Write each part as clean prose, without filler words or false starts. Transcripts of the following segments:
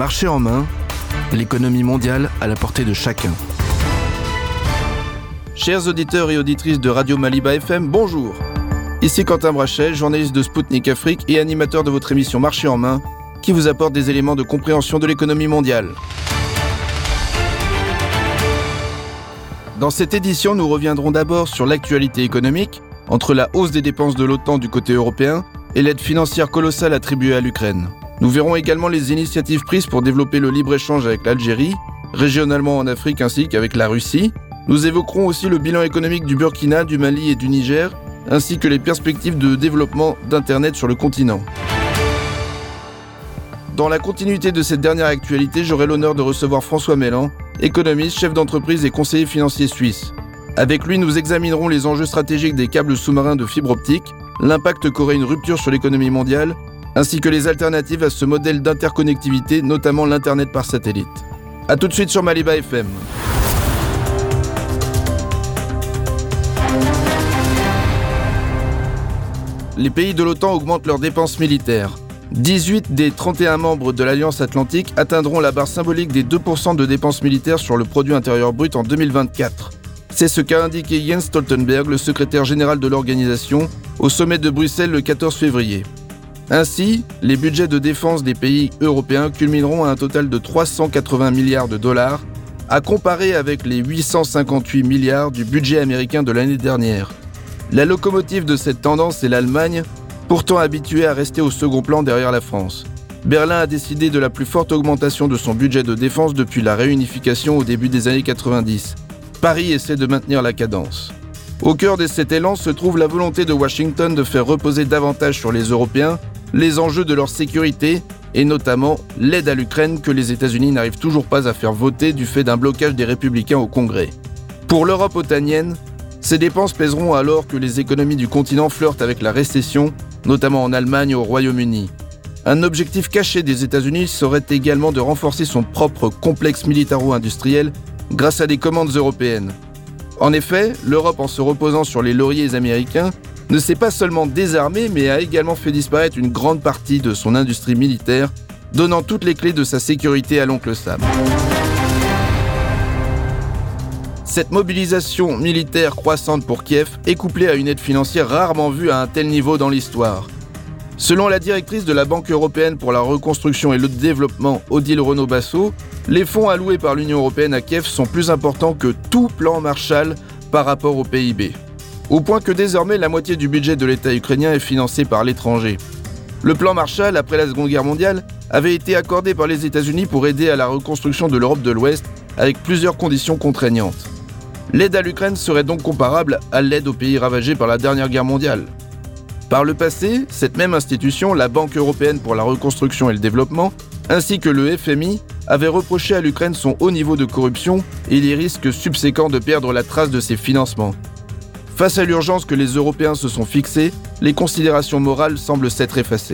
Marché en main, l'économie mondiale à la portée de chacun. Chers auditeurs et auditrices de Radio Maliba FM, bonjour. Ici Quentin Brachet, journaliste de Spoutnik Afrique et animateur de votre émission Marché en main, qui vous apporte des éléments de compréhension de l'économie mondiale. Dans cette édition, nous reviendrons d'abord sur l'actualité économique, entre la hausse des dépenses de l'OTAN du côté européen et l'aide financière colossale attribuée à l'Ukraine. Nous verrons également les initiatives prises pour développer le libre-échange avec l'Algérie, régionalement en Afrique ainsi qu'avec la Russie. Nous évoquerons aussi le bilan économique du Burkina, du Mali et du Niger, ainsi que les perspectives de développement d'Internet sur le continent. Dans la continuité de cette dernière actualité, j'aurai l'honneur de recevoir François Mellan, économiste, chef d'entreprise et conseiller financier suisse. Avec lui, nous examinerons les enjeux stratégiques des câbles sous-marins de fibre optique, l'impact qu'aurait une rupture sur l'économie mondiale, ainsi que les alternatives à ce modèle d'interconnectivité, notamment l'Internet par satellite. A tout de suite sur Maliba FM. Les pays de l'OTAN augmentent leurs dépenses militaires. 18 des 31 membres de l'Alliance Atlantique atteindront la barre symbolique des 2% de dépenses militaires sur le produit intérieur brut en 2024. C'est ce qu'a indiqué Jens Stoltenberg, le secrétaire général de l'organisation, au sommet de Bruxelles le 14 février. Ainsi, les budgets de défense des pays européens culmineront à un total de 380 milliards de dollars, à comparer avec les 858 milliards du budget américain de l'année dernière. La locomotive de cette tendance est l'Allemagne, pourtant habituée à rester au second plan derrière la France. Berlin a décidé de la plus forte augmentation de son budget de défense depuis la réunification au début des années 90. Paris essaie de maintenir la cadence. Au cœur de cet élan se trouve la volonté de Washington de faire reposer davantage sur les Européens les enjeux de leur sécurité et notamment l'aide à l'Ukraine que les États-Unis n'arrivent toujours pas à faire voter du fait d'un blocage des républicains au Congrès. Pour l'Europe otanienne, ces dépenses pèseront alors que les économies du continent flirtent avec la récession, notamment en Allemagne et au Royaume-Uni. Un objectif caché des États-Unis serait également de renforcer son propre complexe militaro-industriel grâce à des commandes européennes. En effet, l'Europe, en se reposant sur les lauriers américains, ne s'est pas seulement désarmée, mais a également fait disparaître une grande partie de son industrie militaire, donnant toutes les clés de sa sécurité à l'oncle Sam. Cette mobilisation militaire croissante pour Kiev est couplée à une aide financière rarement vue à un tel niveau dans l'histoire. Selon la directrice de la Banque européenne pour la reconstruction et le développement, Odile Renaud-Basso, les fonds alloués par l'Union européenne à Kiev sont plus importants que tout plan Marshall par rapport au PIB. Au point que désormais la moitié du budget de l'État ukrainien est financé par l'étranger. Le plan Marshall, après la Seconde Guerre mondiale, avait été accordé par les États-Unis pour aider à la reconstruction de l'Europe de l'Ouest avec plusieurs conditions contraignantes. L'aide à l'Ukraine serait donc comparable à l'aide aux pays ravagés par la dernière guerre mondiale. Par le passé, cette même institution, la Banque européenne pour la reconstruction et le développement, ainsi que le FMI, avait reproché à l'Ukraine son haut niveau de corruption et les risques subséquents de perdre la trace de ses financements. Face à l'urgence que les Européens se sont fixées, les considérations morales semblent s'être effacées.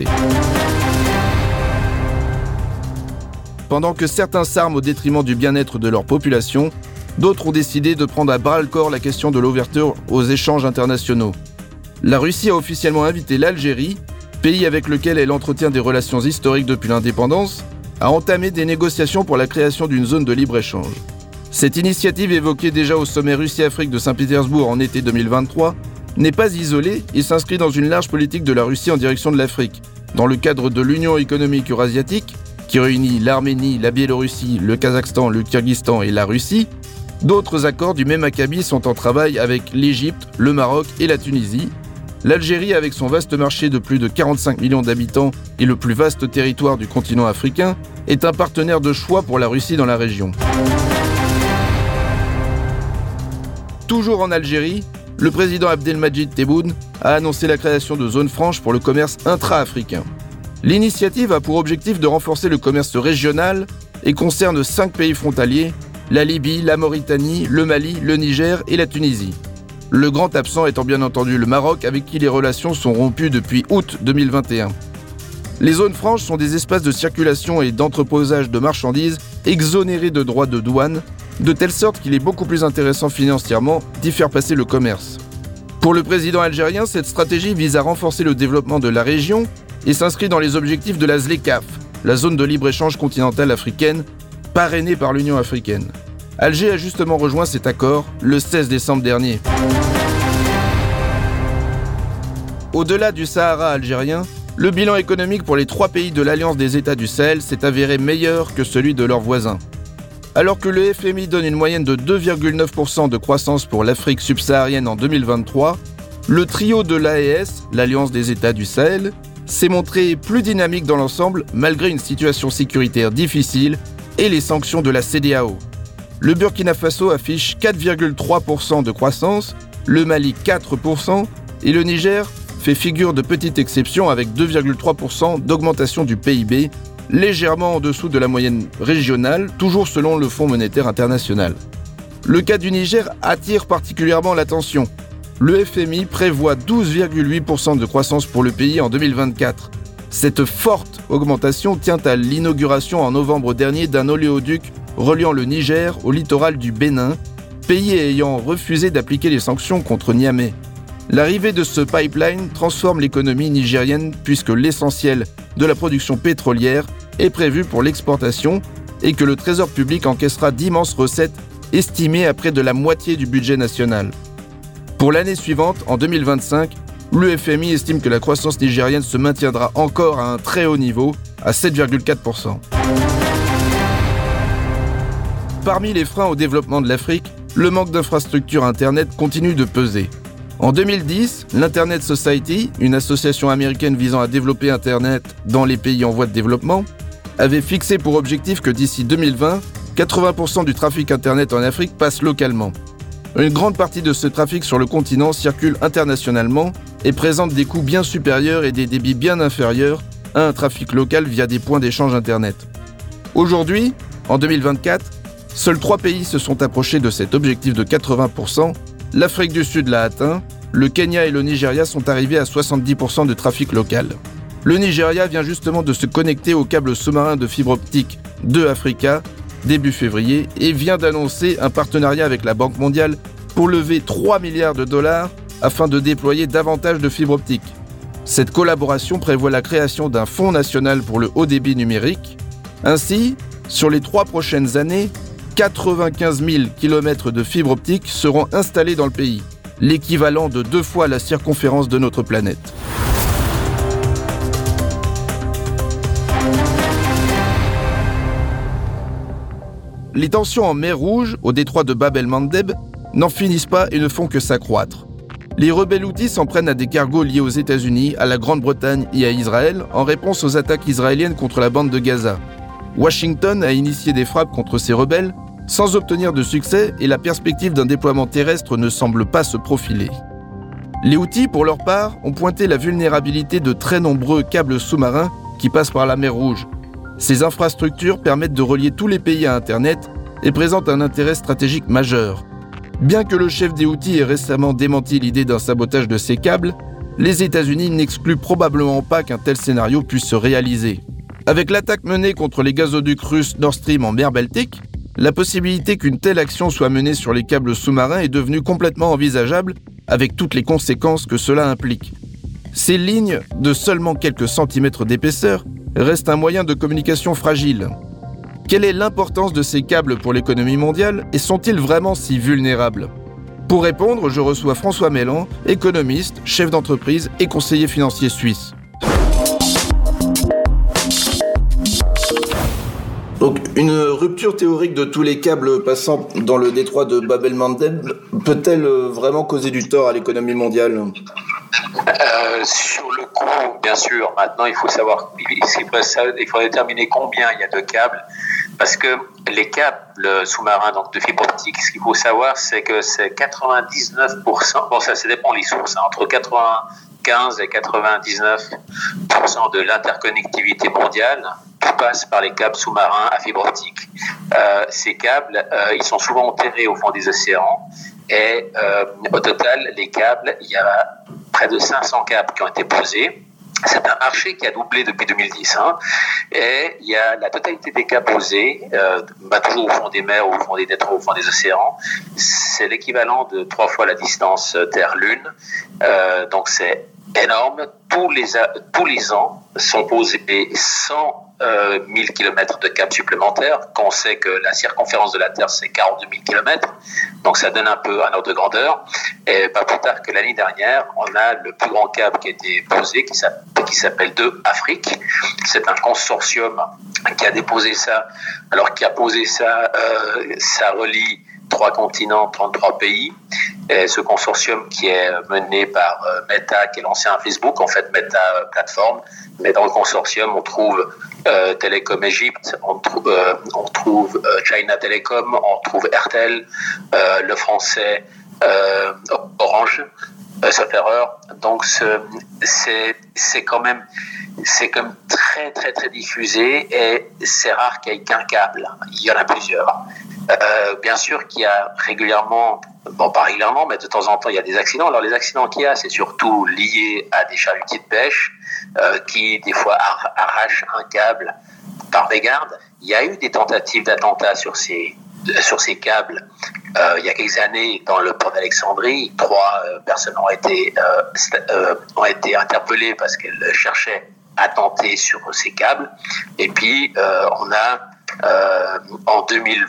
Pendant que certains s'arment au détriment du bien-être de leur population, d'autres ont décidé de prendre à bras-le-corps la question de l'ouverture aux échanges internationaux. La Russie a officiellement invité l'Algérie, pays avec lequel elle entretient des relations historiques depuis l'indépendance, à entamer des négociations pour la création d'une zone de libre-échange. Cette initiative, évoquée déjà au sommet Russie-Afrique de Saint-Pétersbourg en été 2023, n'est pas isolée et s'inscrit dans une large politique de la Russie en direction de l'Afrique, dans le cadre de l'Union économique eurasiatique, qui réunit l'Arménie, la Biélorussie, le Kazakhstan, le Kyrgyzstan et la Russie. D'autres accords du même acabit sont en travail avec l'Égypte, le Maroc et la Tunisie. L'Algérie, avec son vaste marché de plus de 45 millions d'habitants et le plus vaste territoire du continent africain, est un partenaire de choix pour la Russie dans la région. Toujours en Algérie, le président Abdelmadjid Tebboune a annoncé la création de zones franches pour le commerce intra-africain. L'initiative a pour objectif de renforcer le commerce régional et concerne 5 pays frontaliers, la Libye, la Mauritanie, le Mali, le Niger et la Tunisie. Le grand absent étant bien entendu le Maroc, avec qui les relations sont rompues depuis août 2021. Les zones franches sont des espaces de circulation et d'entreposage de marchandises exonérés de droits de douane, de telle sorte qu'il est beaucoup plus intéressant financièrement d'y faire passer le commerce. Pour le président algérien, cette stratégie vise à renforcer le développement de la région et s'inscrit dans les objectifs de la ZLECAf, la zone de libre-échange continentale africaine, parrainée par l'Union africaine. Alger a justement rejoint cet accord le 16 décembre dernier. Au-delà du Sahara algérien, le bilan économique pour les 3 pays de l'Alliance des États du Sahel s'est avéré meilleur que celui de leurs voisins. Alors que le FMI donne une moyenne de 2,9% de croissance pour l'Afrique subsaharienne en 2023, le trio de l'AES, l'Alliance des États du Sahel, s'est montré plus dynamique dans l'ensemble malgré une situation sécuritaire difficile et les sanctions de la CEDEAO. Le Burkina Faso affiche 4,3% de croissance, le Mali 4% et le Niger fait figure de petite exception avec 2,3% d'augmentation du PIB, légèrement en dessous de la moyenne régionale, toujours selon le Fonds monétaire international. Le cas du Niger attire particulièrement l'attention. Le FMI prévoit 12,8% de croissance pour le pays en 2024. Cette forte augmentation tient à l'inauguration en novembre dernier d'un oléoduc reliant le Niger au littoral du Bénin, pays ayant refusé d'appliquer les sanctions contre Niamey. L'arrivée de ce pipeline transforme l'économie nigérienne puisque l'essentiel de la production pétrolière est prévu pour l'exportation et que le Trésor public encaissera d'immenses recettes estimées à près de la moitié du budget national. Pour l'année suivante, en 2025, le FMI estime que la croissance nigérienne se maintiendra encore à un très haut niveau, à 7,4%. Parmi les freins au développement de l'Afrique, le manque d'infrastructures Internet continue de peser. En 2010, l'Internet Society, une association américaine visant à développer Internet dans les pays en voie de développement, avait fixé pour objectif que d'ici 2020, 80% du trafic Internet en Afrique passe localement. Une grande partie de ce trafic sur le continent circule internationalement et présente des coûts bien supérieurs et des débits bien inférieurs à un trafic local via des points d'échange Internet. Aujourd'hui, en 2024, seuls 3 pays se sont approchés de cet objectif de 80%. L'Afrique du Sud l'a atteint, le Kenya et le Nigeria sont arrivés à 70% de trafic local. Le Nigeria vient justement de se connecter au câble sous-marin de fibre optique de Africa début février et vient d'annoncer un partenariat avec la Banque mondiale pour lever 3 milliards de dollars afin de déployer davantage de fibres optiques. Cette collaboration prévoit la création d'un fonds national pour le haut débit numérique. Ainsi, sur les 3 prochaines années, 95 000 km de fibres optiques seront installés dans le pays, l'équivalent de 2 fois la circonférence de notre planète. Les tensions en mer Rouge, au détroit de Bab el-Mandeb, n'en finissent pas et ne font que s'accroître. Les rebelles houthis s'en prennent à des cargos liés aux États-Unis, à la Grande-Bretagne et à Israël en réponse aux attaques israéliennes contre la bande de Gaza. Washington a initié des frappes contre ces rebelles sans obtenir de succès et la perspective d'un déploiement terrestre ne semble pas se profiler. Les Houthis, pour leur part, ont pointé la vulnérabilité de très nombreux câbles sous-marins qui passent par la mer Rouge. Ces infrastructures permettent de relier tous les pays à Internet et présentent un intérêt stratégique majeur. Bien que le chef des Houthis ait récemment démenti l'idée d'un sabotage de ces câbles, les États-Unis n'excluent probablement pas qu'un tel scénario puisse se réaliser. Avec l'attaque menée contre les gazoducs russes Nord Stream en mer Baltique, la possibilité qu'une telle action soit menée sur les câbles sous-marins est devenue complètement envisageable avec toutes les conséquences que cela implique. Ces lignes, de seulement quelques centimètres d'épaisseur, restent un moyen de communication fragile. Quelle est l'importance de ces câbles pour l'économie mondiale et sont-ils vraiment si vulnérables ? Pour répondre, je reçois François Mélan, économiste, chef d'entreprise et conseiller financier suisse. Donc, une rupture théorique de tous les câbles passant dans le détroit de Bab el-Mandeb peut-elle vraiment causer du tort à l'économie mondiale ? Sur le coup, bien sûr. Maintenant, il faut savoir, il faut déterminer combien il y a de câbles, parce que les câbles sous-marins, donc de fibre optique, ce qu'il faut savoir, c'est que c'est 99%. Bon, ça dépend les sources, entre 95 et 99% de l'interconnectivité mondiale. Tout passe par les câbles sous-marins à fibre optique. Ces câbles, ils sont souvent enterrés au fond des océans. Et au total, les câbles, il y a près de 500 câbles qui ont été posés. C'est un marché qui a doublé depuis 2010. Et il y a la totalité des câbles posés, toujours au fond des mers, au fond des détroits, au fond des océans. C'est l'équivalent de 3 fois la distance Terre-Lune. Donc c'est énorme. Tous les ans sont posés 100 1000 km de câbles supplémentaires, quand on sait que la circonférence de la Terre, c'est 42 000 km. Donc, ça donne un peu un ordre de grandeur. Et pas plus tard que l'année dernière, on a le plus grand câble qui a été posé, qui s'appelle 2 Afrique. C'est un consortium qui a déposé ça. Alors, qui a posé ça, ça relie 3 continents, 33 pays. Et ce consortium qui est mené par Meta, qui est l'ancien Facebook, en fait Meta plateforme. Mais dans le consortium, on trouve Telecom Egypte, on trouve China Telecom, on trouve Airtel, le français Orange, sauf erreur. Donc c'est quand même très très très diffusé et c'est rare qu'il y ait qu'un câble. Il y en a plusieurs. Bien sûr qu'il y a régulièrement, pas régulièrement, mais de temps en temps, il y a des accidents. Alors les accidents qu'il y a, c'est surtout lié à des chalutiers de pêche qui, des fois, arrachent un câble par mégarde. Il y a eu des tentatives d'attentats sur ces câbles. Il y a quelques années, dans le port d'Alexandrie, 3 personnes ont été interpellées parce qu'elles cherchaient à tenter sur ces câbles. Et puis, on a en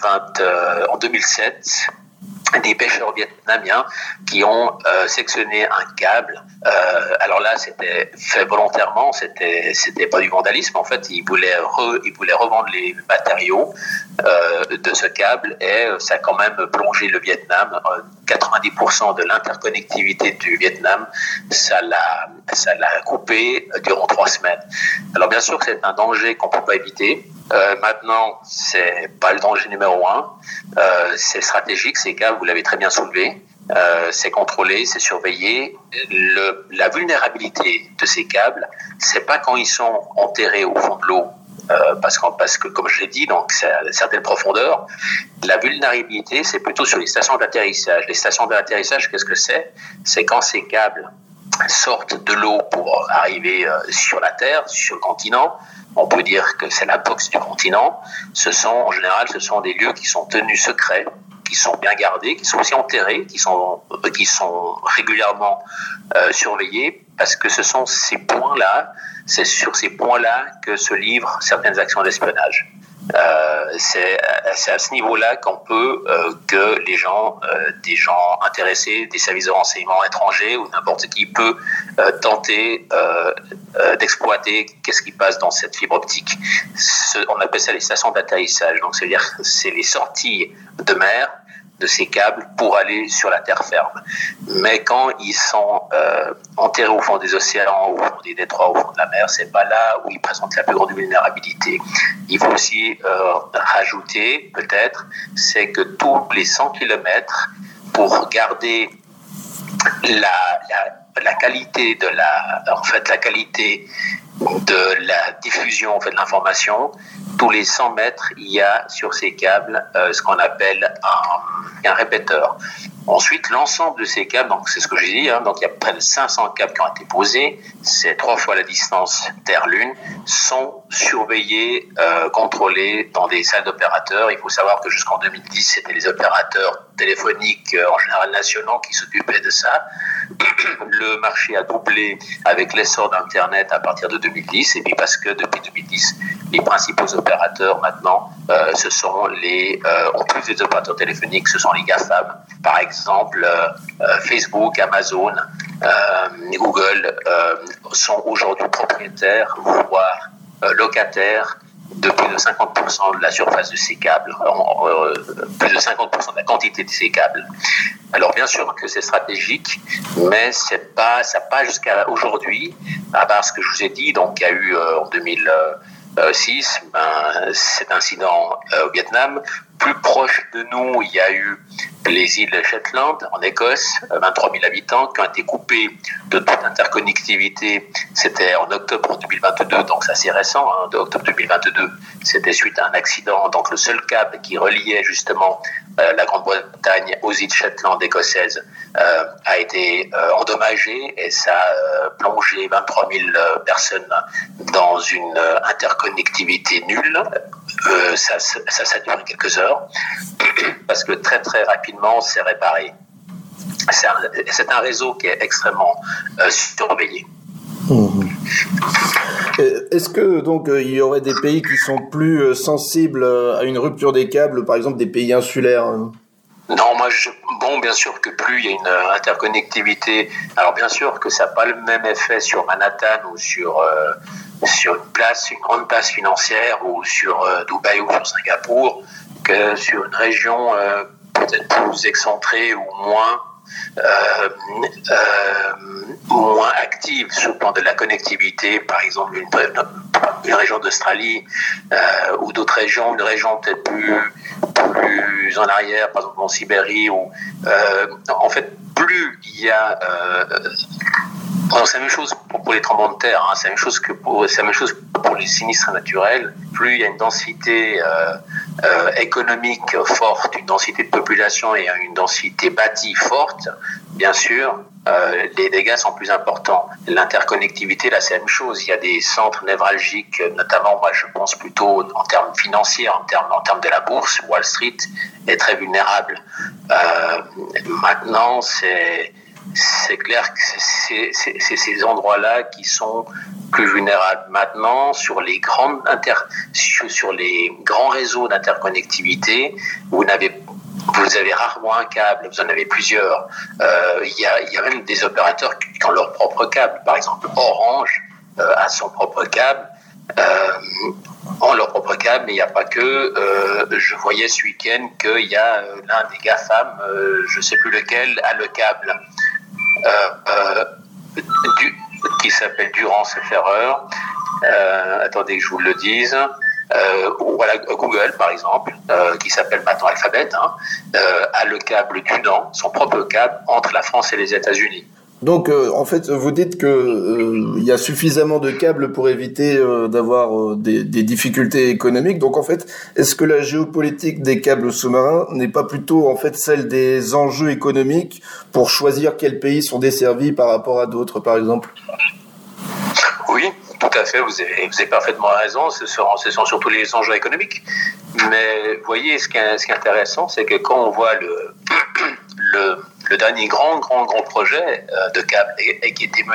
2007 des pêcheurs vietnamiens qui ont sectionné un câble. Alors là, c'était fait volontairement, c'était pas du vandalisme. En fait, ils voulaient revendre les matériaux de ce câble et ça a quand même plongé le Vietnam. 90% de l'interconnectivité du Vietnam, ça l'a coupé durant 3 semaines. Alors bien sûr que c'est un danger qu'on peut pas éviter. Maintenant, c'est pas le danger numéro 1. C'est stratégique, ces câbles, vous l'avez très bien soulevé. C'est contrôlé, c'est surveillé. La vulnérabilité de ces câbles, c'est pas quand ils sont enterrés au fond de l'eau, parce que, comme je l'ai dit, donc c'est à certaines profondeurs. La vulnérabilité, c'est plutôt sur les stations d'atterrissage. Les stations d'atterrissage, qu'est-ce que c'est ? C'est quand ces câbles sortent de l'eau pour arriver sur la Terre, sur le continent. On peut dire que c'est la box du continent. En général, ce sont des lieux qui sont tenus secrets, qui sont bien gardés, qui sont aussi enterrés, qui sont régulièrement surveillés, parce que ce sont ces points-là, c'est sur ces points-là que se livrent certaines actions d'espionnage. C'est à ce niveau-là qu'on peut que des gens intéressés, des services de renseignement étrangers ou n'importe qui peut tenter d'exploiter qu'est-ce qui passe dans cette fibre optique. On appelle ça les stations d'atterrissage. Donc, c'est-à-dire c'est les sorties de mer de ces câbles pour aller sur la terre ferme. Mais quand ils sont enterrés au fond des océans, au fond des détroits, au fond de la mer, c'est pas là où ils présentent la plus grande vulnérabilité. Il faut aussi rajouter, peut-être, c'est que tous les 100 km, pour garder la qualité de la qualité de la diffusion de l'information, tous les 100 mètres, il y a sur ces câbles ce qu'on appelle un répéteur. Ensuite, l'ensemble de ces câbles, donc c'est ce que j'ai dit, donc il y a près de 500 câbles qui ont été posés, c'est 3 fois la distance Terre-Lune, sont surveillés, contrôlés dans des salles d'opérateurs. Il faut savoir que jusqu'en 2010, c'était les opérateurs téléphoniques, en général nationaux, qui s'occupaient de ça. Le marché a doublé avec l'essor d'Internet à partir de 2010, et puis parce que depuis 2010, les principaux opérateurs maintenant, ce sont en plus des opérateurs téléphoniques, ce sont les GAFAM. Par exemple, Facebook, Amazon, Google sont aujourd'hui propriétaires, voire locataires de plus de 50% de la surface de ces câbles, plus de 50% de la quantité de ces câbles. Alors bien sûr que c'est stratégique, mais ça pas jusqu'à aujourd'hui, à part ce que je vous ai dit. Donc il y a eu en 2006 cet incident au Vietnam. Plus proche de nous, il y a eu les îles Shetland, en Écosse, 23 000 habitants, qui ont été coupés de toute interconnectivité. C'était en octobre 2022, donc c'est assez récent, de octobre 2022. C'était suite à un accident. Donc le seul câble qui reliait justement la Grande-Bretagne aux îles Shetland écossaises a été endommagé, et ça a plongé 23 000 personnes dans une interconnectivité nulle. Ça a duré quelques heures, parce que très très rapidement c'est réparé. C'est un réseau qui est extrêmement surveillé. Est-ce que donc il y aurait des pays qui sont plus sensibles à une rupture des câbles, par exemple des pays insulaires? Non, bien sûr que plus il y a une interconnectivité, alors bien sûr que ça n'a pas le même effet sur Manhattan ou sur une grande place financière ou sur Dubaï ou sur Singapour que sur une région peut-être plus excentrée ou moins active sur le plan de la connectivité, par exemple une région d'Australie ou d'autres régions, une région peut-être plus en arrière, par exemple en Sibérie, où en fait plus il y a c'est la même chose pour les tremblements de terre, hein, c'est la même chose pour les sinistres naturels. Plus il y a une densité économique forte, une densité de population et une densité bâtie forte, bien sûr, les dégâts sont plus importants. L'interconnectivité, là, c'est la même chose. Il y a des centres névralgiques, notamment, moi, je pense plutôt en termes financiers, en termes de la bourse. Wall Street est très vulnérable. Maintenant, c'est clair que c'est ces endroits-là qui sont plus vulnérables. Maintenant, sur les grands réseaux d'interconnectivité, vous avez rarement un câble, vous en avez plusieurs. Il y a même des opérateurs qui ont leur propre câble. Par exemple, Orange a son propre câble. Ont leur propre câble, mais il n'y a pas que. Je voyais ce week-end qu'il y a l'un des GAFAM, je ne sais plus lequel, a le câble qui s'appelle Durance Ferreur. Attendez que je vous le dise. Voilà, Google, par exemple, qui s'appelle maintenant Alphabet, a le câble Dunan, son propre câble entre la France et les États-Unis. Donc, en fait, vous dites que il y a suffisamment de câbles pour éviter d'avoir des difficultés économiques. Donc, en fait, est-ce que la géopolitique des câbles sous-marins n'est pas plutôt, en fait, celle des enjeux économiques pour choisir quels pays sont desservis par rapport à d'autres, par exemple? Oui, tout à fait. Vous avez parfaitement raison. Ce sont surtout les enjeux économiques. Mais vous voyez, ce qui est intéressant, c'est que quand on voit le dernier grand projet de câble et qui était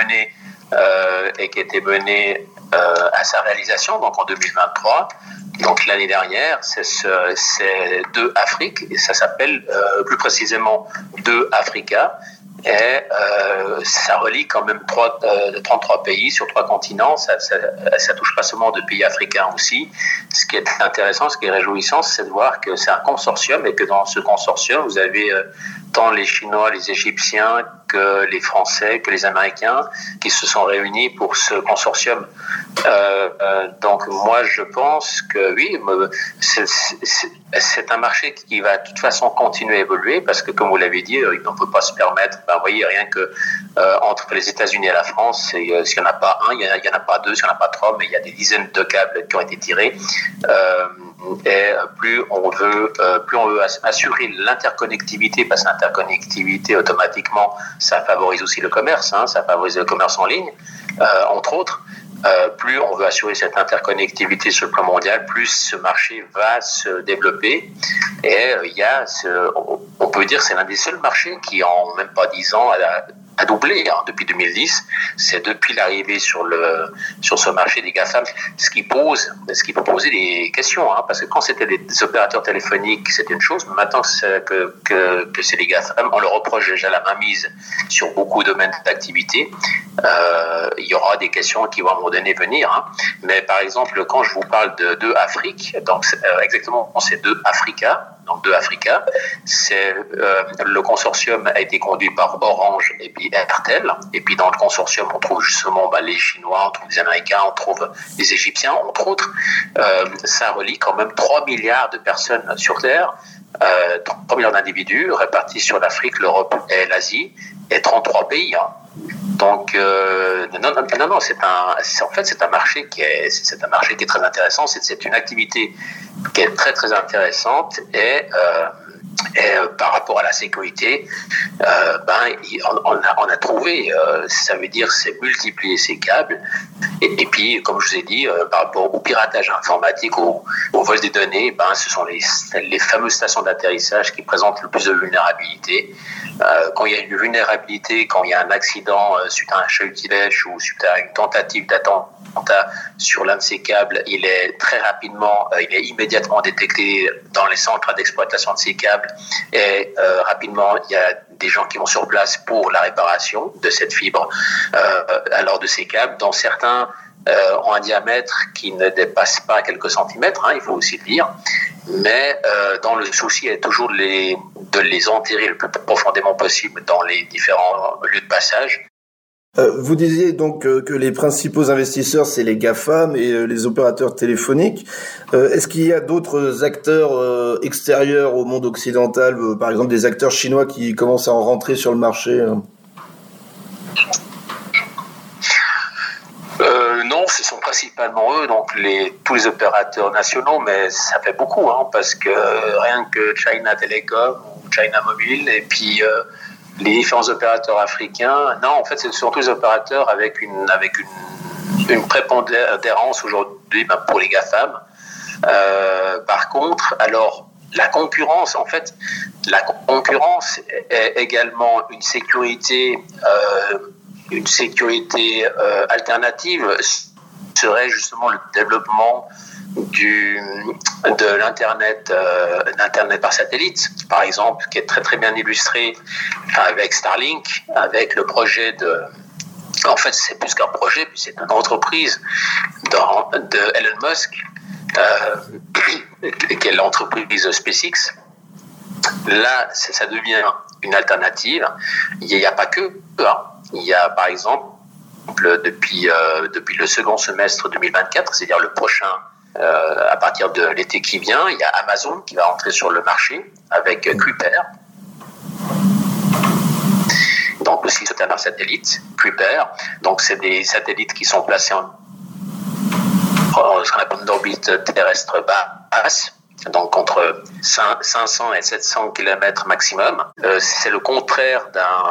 mené à sa réalisation, donc en 2023, donc l'année dernière, c'est 2 Afrique, et ça s'appelle plus précisément 2 Africa, et ça relie quand même 33 pays sur 3 continents. Ça touche pas seulement de pays africains aussi. Ce qui est intéressant, ce qui est réjouissant, c'est de voir que c'est un consortium et que dans ce consortium, vous avez tant les Chinois, les Égyptiens que les Français, que les Américains qui se sont réunis pour ce consortium. Donc moi, je pense que oui, c'est un marché qui va de toute façon continuer à évoluer parce que, comme vous l'avez dit, on ne peut pas se permettre, vous voyez, rien que entre les États-Unis et la France, s'il n'y en a pas un, il n'y en a pas 2, s'il n'y en a pas 3, mais il y a des dizaines de câbles qui ont été tirés. Et plus on veut assurer l'interconnectivité, parce que l'interconnectivité automatiquement ça favorise aussi le commerce, ça favorise le commerce en ligne, entre autres. Plus on veut assurer cette interconnectivité sur le plan mondial, plus ce marché va se développer. Et on peut dire que c'est l'un des seuls marchés qui, en même pas 10 ans, a doublé depuis 2010. C'est depuis l'arrivée sur ce marché des GAFAM, ce qui peut poser des questions, parce que quand c'était des opérateurs téléphoniques, c'était une chose, mais maintenant que c'est les GAFAM, on leur reproche déjà la mainmise sur beaucoup de domaines d'activité. Il y aura des questions qui vont à un moment donné venir, mais par exemple, quand je vous parle de 2 Afrique, donc exactement c'est 2 Africa, donc 2 Africa, le consortium a été conduit par Orange et puis Airtel, et puis dans le consortium on trouve justement les Chinois, on trouve les Américains, on trouve les Égyptiens, entre autres. Ça relie quand même 3 milliards de personnes sur Terre, 3 milliards d'individus répartis sur l'Afrique, l'Europe et l'Asie, et 33 pays. Donc non, c'est un marché qui est très intéressant. C'est une activité qui est très très intéressante et par rapport à la sécurité, on a trouvé, ça veut dire c'est multiplier ces câbles et puis comme je vous ai dit, par rapport au piratage informatique, au vol des données, ce sont les fameuses stations d'atterrissage qui présentent le plus de vulnérabilité. quand il y a une vulnérabilité, quand il y a un accident suite à un chahutilèche ou suite à une tentative d'attentat sur l'un de ces câbles, il est immédiatement détecté dans les centres d'exploitation de ces câbles et rapidement il y a des gens qui vont sur place pour la réparation de cette fibre, alors de ces câbles, dont certains ont un diamètre qui ne dépasse pas quelques centimètres, il faut aussi le dire, mais dans le souci est toujours de les enterrer le plus profondément possible dans les différents lieux de passage. Vous disiez donc que les principaux investisseurs, c'est les GAFAM et les opérateurs téléphoniques. Est-ce qu'il y a d'autres acteurs extérieurs au monde occidental, par exemple des acteurs chinois qui commencent à en rentrer sur le marché Non, ce sont principalement eux, donc tous les opérateurs nationaux, mais ça fait beaucoup, parce que rien que China Telecom ou China Mobile, et puis les différents opérateurs africains. Non, en fait, c'est surtout les opérateurs avec une prépondérance aujourd'hui pour les GAFAM. Par contre, alors, la concurrence est également une sécurité alternative, serait justement le développement de l'Internet par satellite, par exemple, qui est très très bien illustré avec Starlink, avec le projet en fait c'est plus qu'un projet, puis c'est une entreprise de Elon Musk, qui est l'entreprise SpaceX. Là, ça devient une alternative. Il n'y a pas que il y a par exemple depuis le second semestre 2024, c'est-à-dire le prochain, à partir de l'été qui vient, il y a Amazon qui va entrer sur le marché avec Kuiper. Donc aussi c'est un satellite, Kuiper. Donc c'est des satellites qui sont placés en ce qu'on appelle une orbite terrestre basse, donc entre 500 et 700 km maximum. C'est le contraire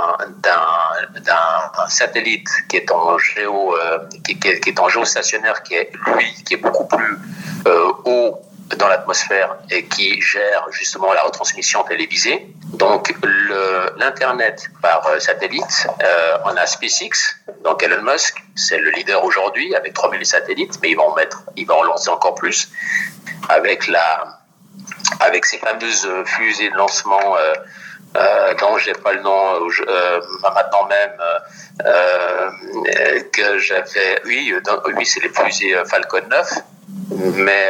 d'un satellite qui est en géostationnaire, qui est beaucoup plus haut dans l'atmosphère et qui gère justement la retransmission télévisée. Donc l'Internet par satellite, on a SpaceX, donc Elon Musk, c'est le leader aujourd'hui avec 3000 satellites, mais il va en lancer encore plus avec ces fameuses fusées de lancement dont j'ai pas le nom maintenant même, que j'avais. Oui, c'est les fusées Falcon 9, mais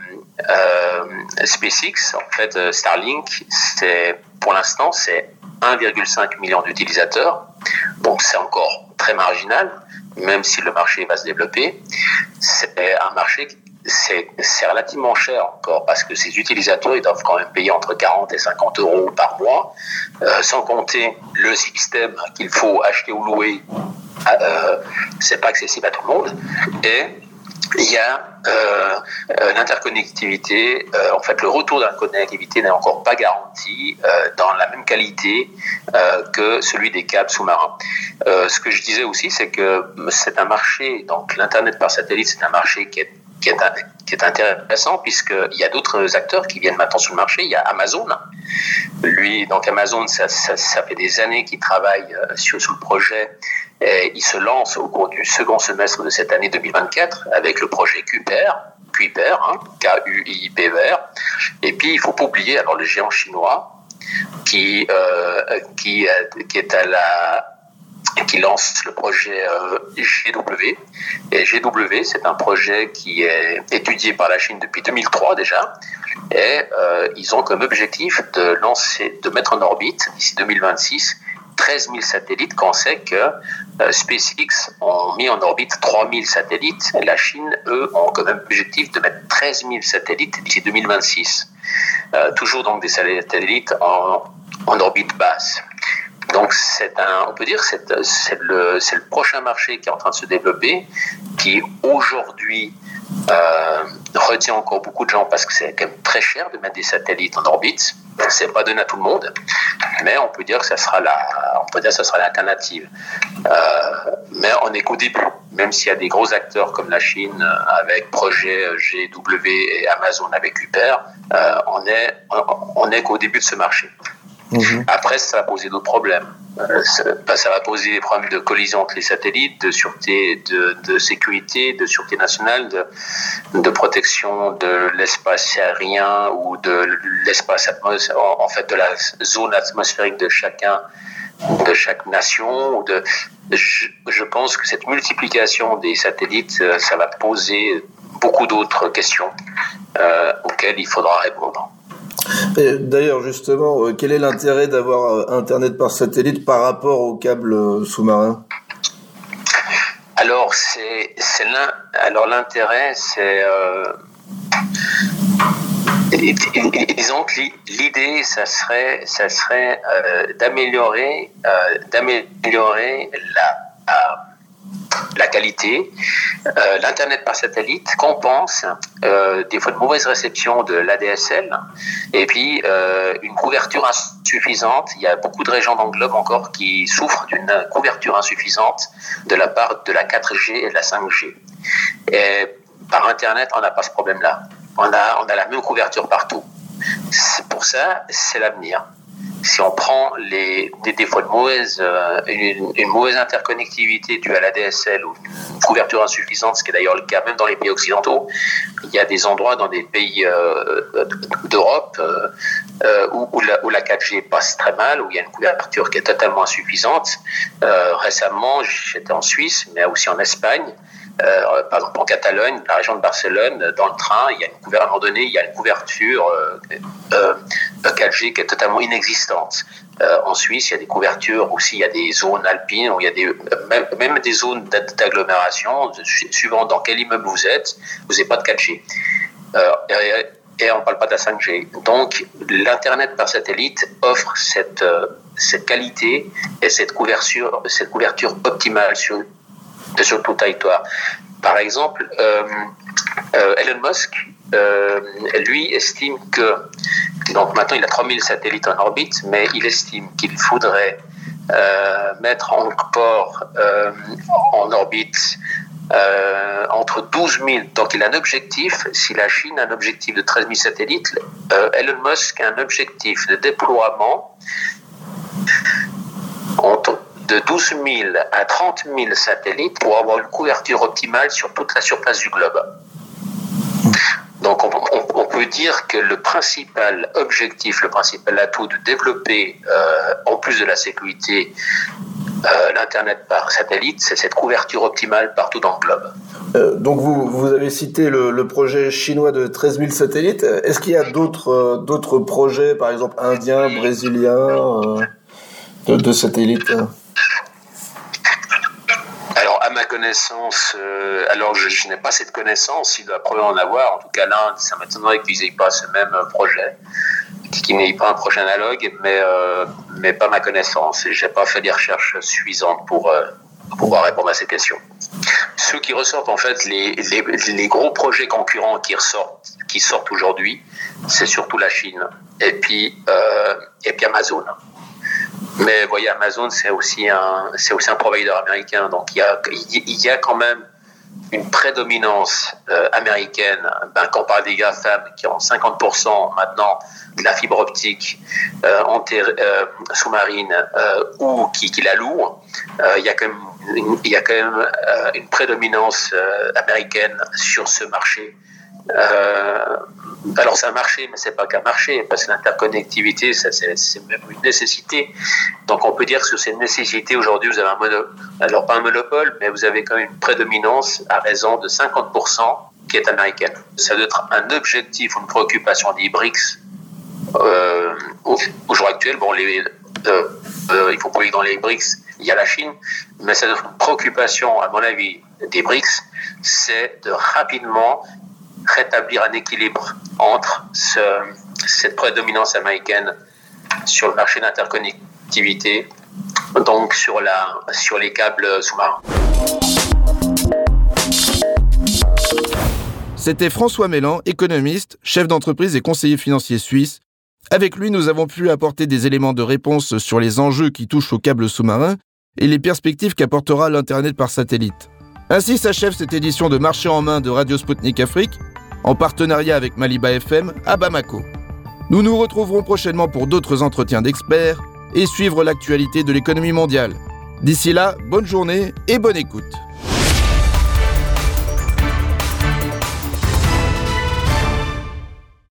SpaceX, en fait, Starlink, pour l'instant, c'est 1,5 million d'utilisateurs, donc c'est encore très marginal, même si le marché va se développer. C'est un marché c'est relativement cher encore, parce que ces utilisateurs, ils doivent quand même payer entre 40 et 50 euros par mois, sans compter le système qu'il faut acheter ou louer. C'est pas accessible à tout le monde. Et il y a l'interconnectivité. En fait, le retour de la connectivité n'est encore pas garanti dans la même qualité que celui des câbles sous-marins. Ce que je disais aussi, c'est que c'est un marché, donc l'Internet par satellite, c'est un marché qui est intéressant, puisqu'il y a d'autres acteurs qui viennent maintenant sur le marché. Il y a Amazon. Donc Amazon, ça fait des années qu'il travaille sur le projet, et il se lance au cours du second semestre de cette année 2024 avec le projet Kuiper, Kuiper, et puis il faut pas oublier alors le géant chinois qui lance le projet GW. Et GW, c'est un projet qui est étudié par la Chine depuis 2003 déjà. Et ils ont comme objectif de mettre en orbite, d'ici 2026, 13 000 satellites, quand on sait que SpaceX ont mis en orbite 3 000 satellites. Et la Chine, eux, ont comme objectif de mettre 13 000 satellites d'ici 2026. Toujours donc des satellites en orbite basse. Donc on peut dire que c'est le prochain marché qui est en train de se développer, qui aujourd'hui retient encore beaucoup de gens, parce que c'est quand même très cher de mettre des satellites en orbite. C'est pas donné à tout le monde, mais on peut dire que ça sera l'alternative. Mais on n'est qu'au début, même s'il y a des gros acteurs comme la Chine avec projet GW et Amazon avec Kuiper, on est qu'au début de ce marché. Après, ça va poser d'autres problèmes. Ça va poser des problèmes de collision entre les satellites, de sûreté, de sécurité, de sûreté nationale, de protection de l'espace aérien ou de l'espace en fait de la zone atmosphérique de chaque nation. Je pense que cette multiplication des satellites, ça va poser beaucoup d'autres questions auxquelles il faudra répondre. Et d'ailleurs, justement, quel est l'intérêt d'avoir Internet par satellite par rapport au câble sous-marin ? Alors, l'intérêt, c'est... disons que l'idée, ça serait d'améliorer la qualité. L'Internet par satellite compense des fois de mauvaise réception de l'ADSL et puis une couverture insuffisante. Il y a beaucoup de régions dans le globe encore qui souffrent d'une couverture insuffisante de la part de la 4G et de la 5G. Et par Internet, on n'a pas ce problème-là. On a la même couverture partout. Pour ça, c'est l'avenir. Si on prend des fois une mauvaise interconnectivité due à la DSL ou une couverture insuffisante, ce qui est d'ailleurs le cas même dans les pays occidentaux, il y a des endroits dans des pays d'Europe où la 4G passe très mal, où il y a une couverture qui est totalement insuffisante. Récemment, j'étais en Suisse, mais aussi en Espagne. Par exemple en Catalogne, la région de Barcelone, dans le train, à un moment donné, il y a une couverture 4G qui est totalement inexistante. En Suisse, il y a des couvertures aussi, il y a des zones alpines où il y a même des zones d'agglomération, suivant dans quel immeuble vous n'avez pas de 4G. Et on ne parle pas de la 5G. Donc, l'Internet par satellite offre cette qualité et cette couverture optimale sur tout le territoire. Par exemple, Elon Musk, lui estime que, donc maintenant il a 3000 satellites en orbite, mais il estime qu'il faudrait mettre encore en orbite entre 12 000, donc il a un objectif, si la Chine a un objectif de 13 000 satellites, Elon Musk a un objectif de déploiement de 12 000 à 30 000 satellites pour avoir une couverture optimale sur toute la surface du globe. Donc on peut dire que le principal objectif, le principal atout de développer, en plus de la sécurité, l'Internet par satellite, c'est cette couverture optimale partout dans le globe. Donc vous avez cité le projet chinois de 13 000 satellites. Est-ce qu'il y a d'autres projets, par exemple indiens, brésiliens, de satellites ? Alors, à ma connaissance, je n'ai pas cette connaissance, il doit probablement en avoir. En tout cas, l'Inde, ça m'étonnerait qu'ils n'aient pas ce même projet, qu'ils n'aient pas un projet analogue, mais pas ma connaissance. Et je n'ai pas fait des recherches suffisantes pour pouvoir répondre à ces questions. Ceux qui ressortent, en fait, les gros projets concurrents qui sortent aujourd'hui, c'est surtout la Chine et puis Amazon. Mais vous voyez, Amazon, c'est aussi un provider américain. Donc, il y a quand même une prédominance américaine. Quand on parle des GAFAM qui ont 50% maintenant de la fibre optique sous-marine ou qui la louent, il y a quand même une prédominance américaine sur ce marché. Alors c'est un marché, mais c'est pas qu'un marché, parce que l'interconnectivité, c'est même une nécessité. Donc on peut dire que sur ces nécessités, aujourd'hui, vous avez alors pas un monopole, mais vous avez quand même une prédominance à raison de 50% qui est américaine. Ça doit être un objectif ou une préoccupation des BRICS au jour actuel. Bon, il faut pas que dans les BRICS, il y a la Chine, mais ça doit être une préoccupation, à mon avis, des BRICS, c'est de rapidement rétablir un équilibre entre cette prédominance américaine sur le marché d'interconnectivité, donc sur les câbles sous-marins. C'était François Mélan, économiste, chef d'entreprise et conseiller financier suisse. Avec lui, nous avons pu apporter des éléments de réponse sur les enjeux qui touchent aux câbles sous-marins et les perspectives qu'apportera l'Internet par satellite. Ainsi s'achève cette édition de Marché en main de Radio Sputnik Afrique, en partenariat avec Maliba FM à Bamako. Nous nous retrouverons prochainement pour d'autres entretiens d'experts et suivre l'actualité de l'économie mondiale. D'ici là, bonne journée et bonne écoute.